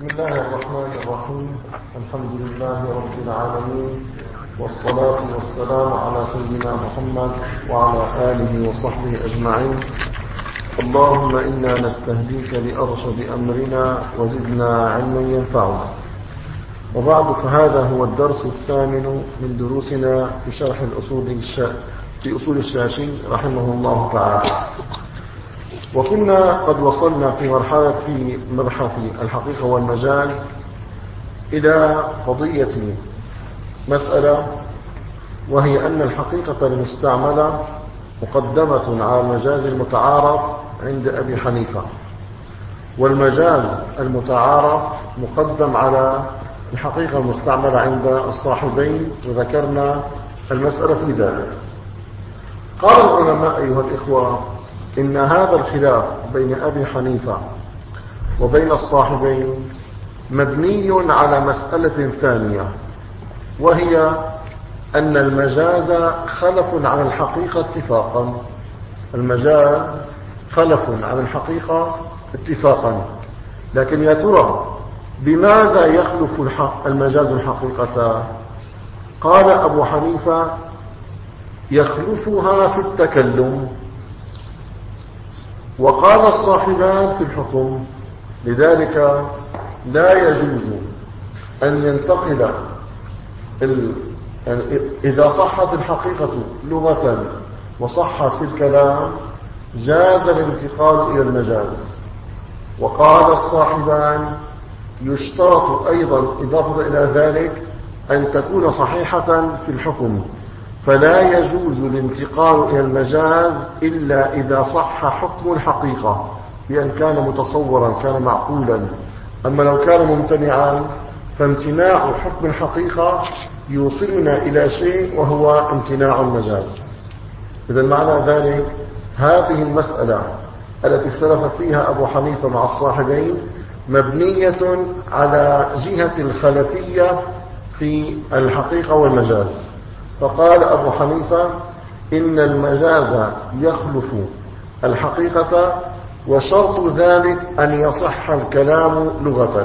بسم الله الرحمن الرحيم. الحمد لله رب العالمين، والصلاة والسلام على سيدنا محمد وعلى آله وصحبه أجمعين. اللهم إنا نستهديك لأرشد أمرنا وزدنا علما ينفعنا. وبعد، فهذا هو الدرس الثامن من دروسنا في شرح في أصول الشاشي رحمه الله تعالى. وكنا قد وصلنا في مبحث الحقيقة والمجاز إلى قضية مسألة، وهي أن الحقيقة المستعملة مقدمة على المجاز المتعارف عند أبي حنيفة، والمجاز المتعارف مقدم على الحقيقة المستعملة عند الصاحبين، وذكرنا المسألة في ذلك. قال العلماء أيها الإخوة إن هذا الخلاف بين أبي حنيفة وبين الصاحبين مبني على مسألة ثانية، وهي أن المجاز خلف عن الحقيقة اتفاقا. المجاز خلف عن الحقيقة اتفاقا، لكن يا ترى بماذا يخلف المجاز الحقيقة؟ قال أبو حنيفة يخلفها في التكلم، وقال الصاحبان في الحكم. لذلك لا يجوز أن ينتقل إذا صحت الحقيقة لغة وصحت في الكلام جاز الانتقال إلى المجاز. وقال الصاحبان يشترط أيضا إضافة إلى ذلك أن تكون صحيحة في الحكم، فلا يجوز الانتقال إلى المجاز إلا إذا صح حكم الحقيقة، بأن كان متصورا كان معقولا. أما لو كان ممتنعا فامتناع حكم الحقيقة يوصلنا إلى شيء وهو امتناع المجاز. إذا معنى ذلك هذه المسألة التي اختلف فيها أبو حنيفة مع الصاحبين مبنية على جهة الخلفية في الحقيقة والمجاز. فقال أبو حنيفة إن المجاز يخلف الحقيقة، وشرط ذلك أن يصح الكلام لغة،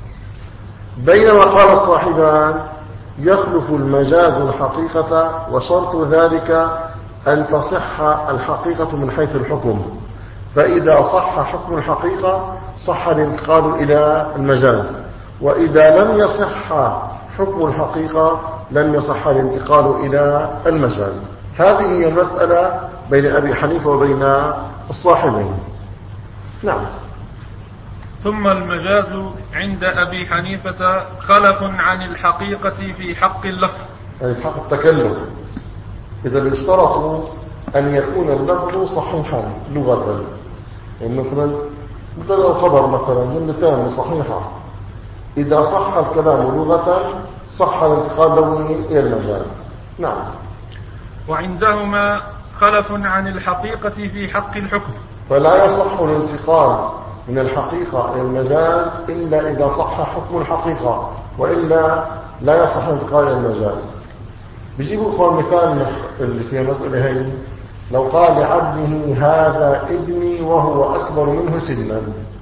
بينما قال الصاحبان يخلف المجاز الحقيقة، وشرط ذلك أن تصح الحقيقة من حيث الحكم. فإذا صح حكم الحقيقة صح الانتقال إلى المجاز، وإذا لم يصح حكم الحقيقة لم يصح الانتقال إلى المجاز. هذه هي المسألة بين أبي حنيفة وبين الصاحبين. نعم. ثم المجاز عند أبي حنيفة خلف عن الحقيقة في حق اللفظ، يعني في حق التكلم. إذا يشترط أن يكون اللفظ صحيحا لغة، يعني مثلا مبتدأ وخبر مثلا جملتان صحيحة، إذا صح الكلام لغة صح الانتقال له إلى المجاز. نعم. وعندهما خلف عن الحقيقة في حق الحكم، فلا يصح الانتقال من الحقيقة إلى المجاز إلا إذا صح حكم الحقيقة، وإلا لا يصح الانتقال إلى المجاز. بيجيبوا إخوان مثال اللي في المسألة هي، لو قال لعبده هذا ابني وهو أكبر منه سنا.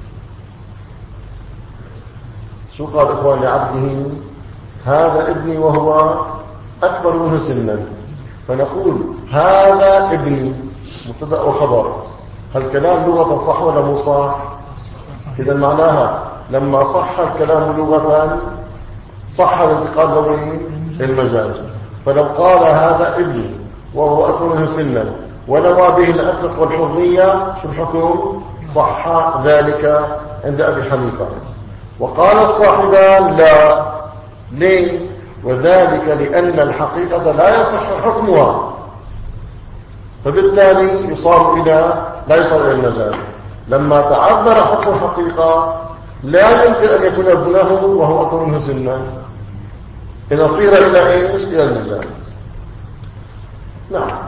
شو قال إخوان لعبده؟ هذا ابني وهو أكبر منه سنا. فنقول هذا ابني مبتدأ وخبر، هل كلام لغة صح ولا مو صح؟ إذا معناها لما صح الكلام لغة صح الانتقال له للمجاز. فلو قال هذا ابني وهو أكبر منه سنا ونوى به العتق والحرية، شو الحكم؟ صح ذلك عند أبي حنيفة. وقال الصاحبان لا. ليه؟ وذلك لأن الحقيقة لا يصح حكمها، فبالتالي لا يصل إلى المجاز. لما تعذر حكم الحقيقة لا يمكن أن يكون ابنه وهو أكبر منه سنا، إذا صير إلى إيش؟ إلى المجاز. نعم.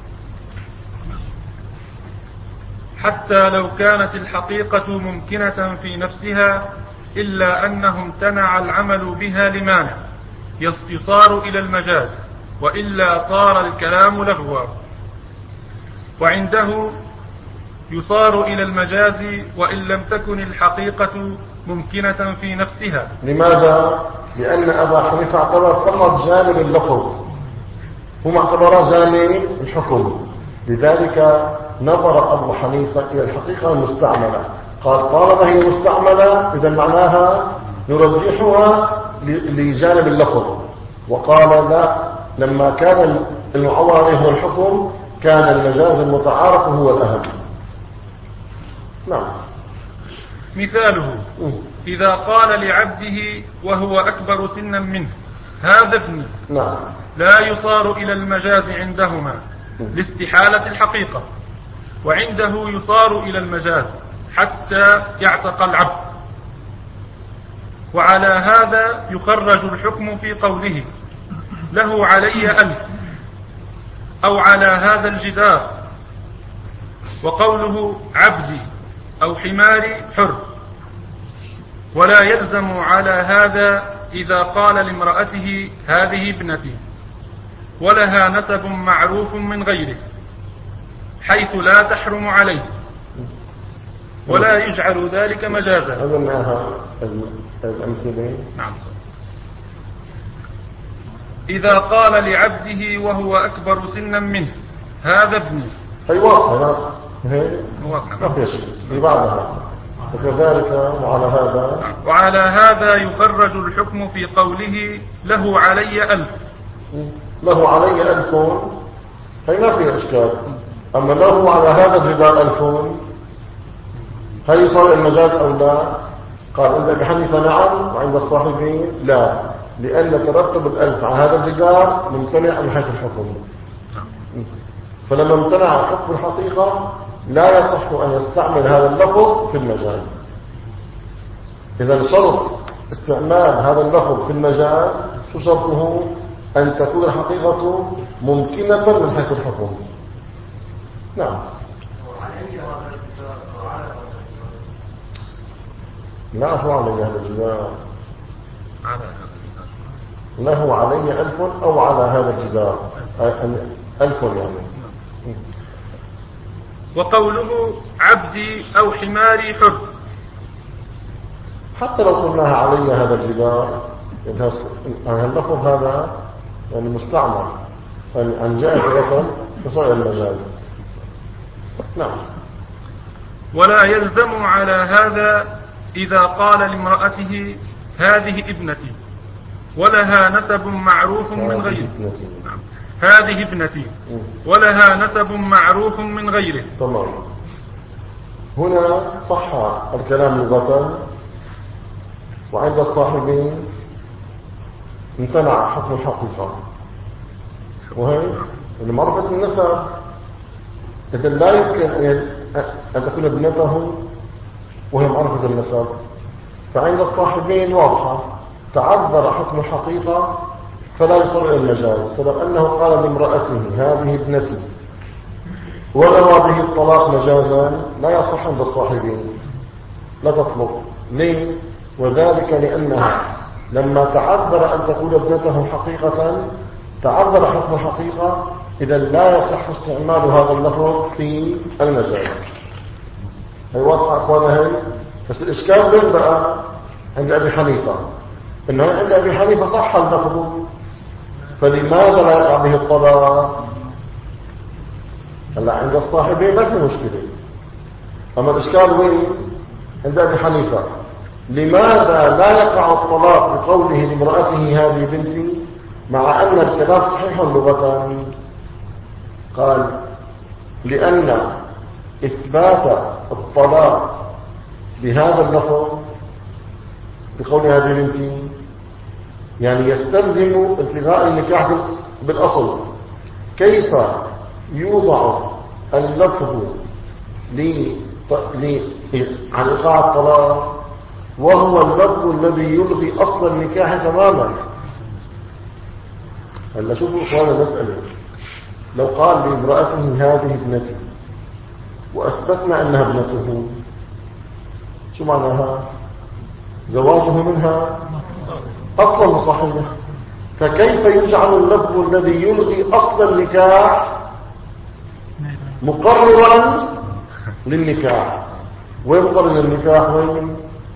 حتى لو كانت الحقيقة ممكنة في نفسها، إلا أنه امتنع العمل بها لمانع يصار إلى المجاز، وإلا صار الكلام لغوا. وعنده يصار إلى المجاز وإن لم تكن الحقيقة ممكنة في نفسها. لماذا؟ لأن أبا حنيفة اعتبر فقط جانب اللفظ، هم اعتبر جانب الحكم، لذلك نظر أبو حنيفة إلى الحقيقة المستعملة، قال طالما هي مستعملة إذا معناها نرجحها لجانب اللفظ، وقال لا، لما كان المعول عليه هو الحكم كان المجاز المتعارف هو الأهم. نعم. مثاله إذا قال لعبده وهو أكبر سنا منه هذا ابني، نعم، لا يصار إلى المجاز عندهما لاستحالة الحقيقة، وعنده يصار إلى المجاز حتى يعتق العبد. وعلى هذا يخرج الحكم في قوله له علي 1000 أو على هذا الجدار، وقوله عبدي أو حماري حر. ولا يلزم على هذا إذا قال لامرأته هذه ابنتي ولها نسب معروف من غيره حيث لا تحرم عليه، ولا يجعل ذلك مجازا. هذا معها الأمثلة. نعم. إذا قال لعبده وهو أكبر سنا منه هذا ابني. هي واضحة، ما في شيء لبعضها. وكذلك وعلى هذا يخرج الحكم في قوله له علي 1000. له علي 1000 هي ما في إشكال، أما له على هذا الجدار 1000 هل يصار المجاز أو لا؟ قال عند أبي حنيفة نعم، وعند الصاحبين لا، لأن ترتب 1000 على هذا الجدار ممتنع من حيث الحكم. فلما امتنع حكم الحقيقة لا يصح أن يستعمل هذا اللفظ في المجاز. إذا شرط استعمال هذا اللفظ في المجاز شو شرطه؟ أن تكون الحقيقة ممكنة من حيث الحكم. نعم. لا هو علي هذا الجدار، له علي 1000 أو على هذا الجدار 1000 يعني. وقوله عبدي أو حماري حر، حتى لو قلناها علي هذا الجدار اللفظ هذا يعني مستعمل عن جاء الوطن فصار المجاز. نعم. ولا يلزم على هذا إذا قال لامرأته هذه ابنتي ولها نسب معروف من غيره. نعم. هذه ابنتي ولها نسب معروف من غيره. تمام. هنا صح الكلام لغة، وعند الصاحبين امتنع حكم الحقيقة، وهي لمعرفة النسب. إذا لا يمكن أن تكون ابنته وهي معرفة النسب، فعند الصاحبين واضحة، تعذر حكم الحقيقة فلا يصر إلى المجاز. فلو أنه قال لامرأته هذه ابنتي ولو به الطلاق مجازا لا يصح عند الصاحبين، لا تطلق. ليه؟ وذلك لأنها لما تعذر أن تكون ابنته حقيقة تعذر حكم الحقيقة، إذا لا يصح استعمال هذا اللفظ في المجاز. هي واضحة أخوانا هي. بس الإشكال وين بقى؟ عند أبي حنيفة، إنه عند أبي حنيفة صح اللفظ، فلماذا لا يقع به الطلاق؟ هلا عند الصاحبين ما في مشكلة، أما الإشكال وين؟ عند أبي حنيفة، لماذا لا يقع الطلاق بقوله لامرأته هذه بنتي مع أن الكلام صحيح لغة؟ قال لأن إثبات الطلاق بهذا اللفظ بقول هذه بنتي يعني يستلزم التغاء النكاح بالأصل. كيف يوضع اللفظ عن إيقاع الطلاق وهو اللفظ الذي يلغي أصل النكاح تماما؟ هلا شوفوا إخوانا المسألة، لو قال لامرأته هذه ابنتي وأثبتنا أنها ابنته، شو معناها؟ زواجه منها أصلا صحيح، فكيف يجعل اللفظ الذي يلغي أصل النكاح مقررا للنكاح. وين مقرن النكاح؟ وين؟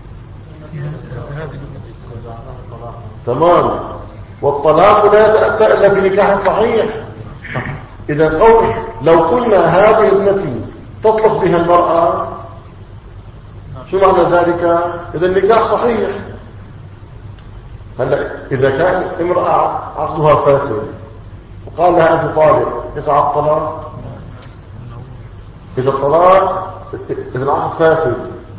تمام. والطلاق لا يتأتى إلا بنكاح صحيح. إذا لو قلنا هذه ابنتي تطلق بها المرأة، شو معنى ذلك؟ إذا النكاح صحيح. هلا إذا كان امرأة عقدها فاسد وقال لها أنت طالق، يقع الطلاق؟ إذا العقد فاسد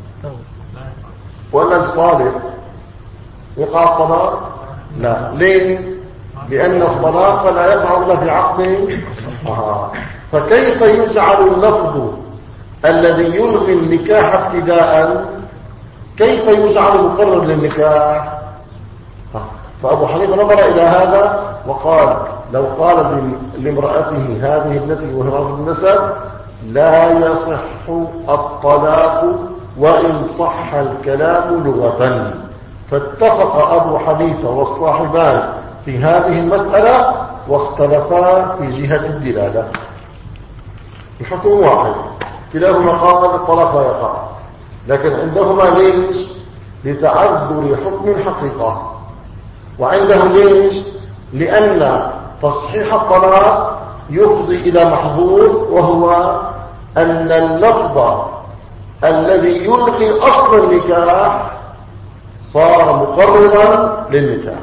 ولا أنت طالق يقع الطلاق؟ لا. ليه؟ لأن الطلاق لا يقع إلا في عقد. فكيف يجعل اللفظ الذي يلغي النكاح ابتداء كيف يجعل مقرر للنكاح؟ فأبو حنيفة نظر إلى هذا وقال لو قال لامرأته هذه ابنتي وهي رافض النسب لا يصح الطلاق وإن صح الكلام لغة. فاتفق أبو حنيفة والصاحبان في هذه المسألة واختلفا في جهة الدلالة. الحكم واحد، كلاهما قال الطلاق لا يقع، لكن عندهما ليش؟ لتعذر حكم الحقيقة، وعندهم ليش؟ لأن تصحيح الطلاق يفضي إلى محظور، وهو أن اللفظ الذي يلغي أصل النكاح صار مقررا للنكاح.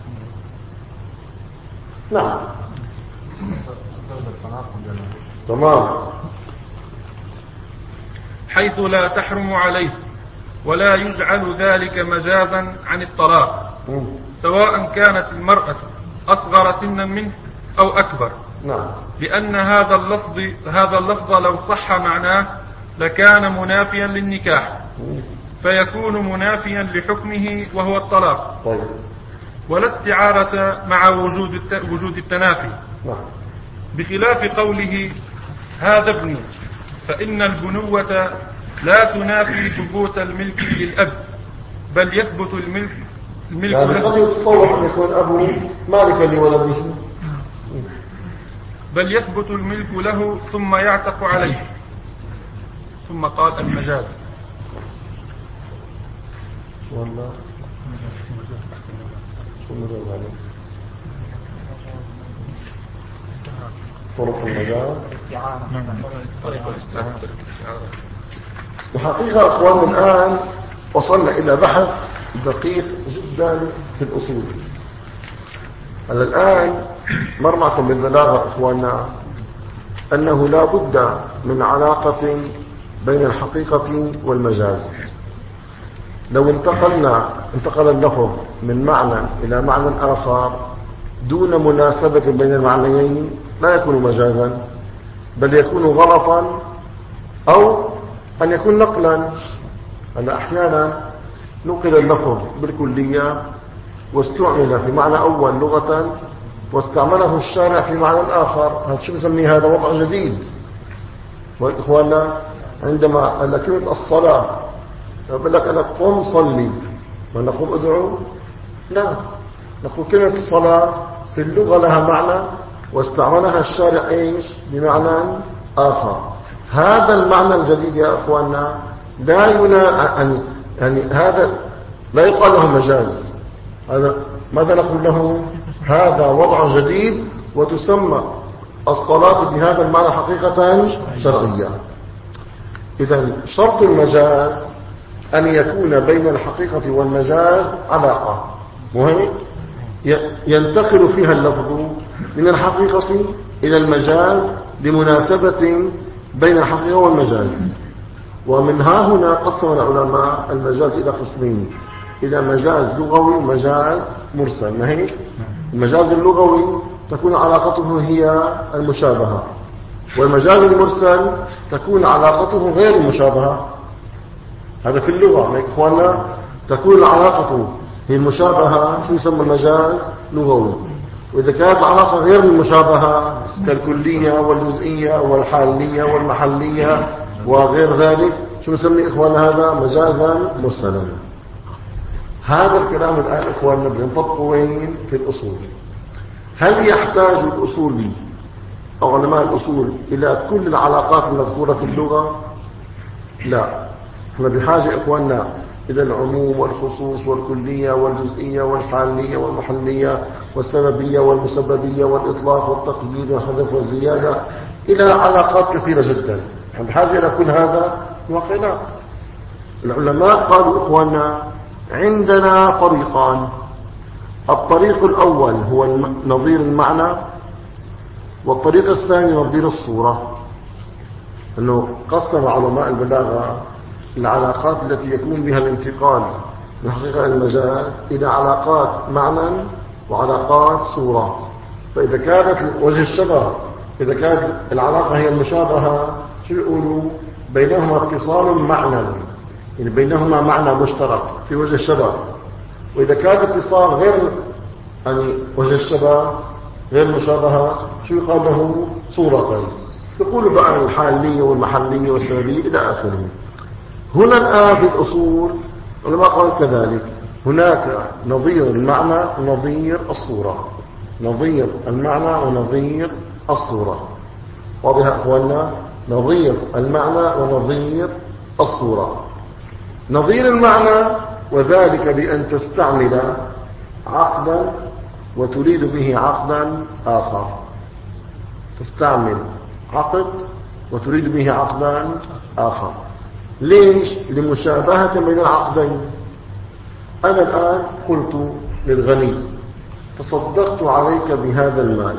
نعم تمام. حيث لا تحرم عليه ولا يجعل ذلك مجازا عن الطلاق، سواء كانت المرأة أصغر سنا منه أو أكبر. نعم. لأن هذا اللفظ لو صح معناه لكان منافيا للنكاح، فيكون منافيا لحكمه وهو الطلاق. طيب. ولا استعارة مع وجود التنافي. نعم. بخلاف قوله هذا ابني، فإن البنوة لا تنافي ثبوت الملك للأب، بل يثبت الملك يعني قد يتصور أن يكون أبوه مالكا لولده، بل يثبت الملك له ثم يعتق عليه. ثم قال المجاز. والله طرق المجاز بحقيقة أخواننا الآن وصلنا إلى بحث دقيق جدا في الأصول. الآن مر معكم بالبلاغة أخواننا أنه لا بد من علاقة بين الحقيقة والمجاز. لو انتقل اللفظ من معنى إلى معنى آخر دون مناسبة بين المعنيين لا يكون مجازا، بل يكون غلطا أو أن يكون نقلا. أنا أحيانا نقل اللفظ بالكلية واستعمل في معنى أول لغة واستعمله الشارع في معنى آخر. هل شو نسميه؟ هذا وضع جديد. وإخواننا عندما كلمة الصلاة يقول لك أنا قم صلي ونقوم أدعو، لا، نقول كلمة الصلاة في اللغة لها معنى واستعملها الشارع إيش بمعنى آخر. هذا المعنى الجديد يا أخواننا لا يعني هذا لا يقال له مجاز. هذا ماذا نقول له؟ هذا وضع جديد وتسمى الصلاة بهذا المعنى حقيقة شرعية. إذا شرط المجاز أن يكون بين الحقيقة والمجاز علاقة مهم ينتقل فيها اللفظ من الحقيقة إلى المجاز لمناسبة بين الحقيقة والمجاز. ومن ها هنا قسم العلماء المجاز إلى قسمين، إلى مجاز لغوي ومجاز مرسل. ما هي؟ المجاز اللغوي تكون علاقته هي المشابهة، والمجاز المرسل تكون علاقته غير المشابهة. هذا في اللغة يا إخواننا تكون العلاقة هي المشابهة، شو يسمى المجاز لغوي. وإذا كانت العلاقة غير المشابهة كالكلية والجزئية والحالية والمحلية وغير ذلك شو نسمي إخواننا؟ هذا مجازا مرسلا. هذا الكلام الآن إخواننا بنطبقه وين؟ في الأصول. هل يحتاج الأصولي أو علماء الأصول إلى كل العلاقات المذكورة في اللغة؟ لا، احنا بحاجة إخواننا إلى العموم والخصوص والكلية والجزئية والحالية والمحلية والسببية والمسببية والإطلاق والتقييد والحذف والزيادة، إلى علاقات كثيرة جدا. احنا بحاجة إلى كل هذا واقعنا. العلماء قالوا إخواننا عندنا طريقان. الطريق الأول هو نظير المعنى، والطريق الثاني نظير الصورة. أنه قسم علماء البلاغة العلاقات التي يكون بها الانتقال من حقيقة المجاز إلى علاقات معنى وعلاقات صورة. فإذا كانت وجه الشبه، إذا كانت العلاقة هي المشابهة، شو يقولوا؟ بينهما اتصال معنى، يعني بينهما معنى مشترك في وجه الشبه. وإذا كان اتصال غير يعني وجه الشبه غير مشابهة، شو يقال له؟ صورة. يقولوا بقى الحالية والمحلية والسببية إلى آخره. هنا الآن في الأصول العلماء قالوا كذلك، هناك نظير المعنى ونظير الصورة. نظير المعنى ونظير الصورة. واضح يا أخواننا؟ نظير المعنى ونظير الصورة. نظير المعنى وذلك بأن تستعمل عقدا وتريد به عقدا آخر. تستعمل عقد وتريد به عقدا آخر. ليش؟ لمشابهة بين العقدين. أنا الآن قلت للغني تصدقت عليك بهذا المال،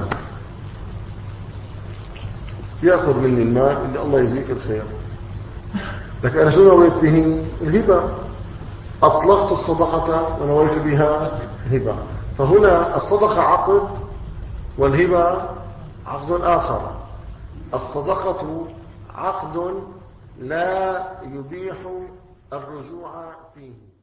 يأخذ مني المال اللي الله يجزيك الخير، لكن أنا شو نويت به؟ الهبة. أطلقت الصدقة ونويت بها هبة. فهنا الصدقة عقد والهبة عقد آخر. الصدقة عقد لا يبيح الرجوع فيه.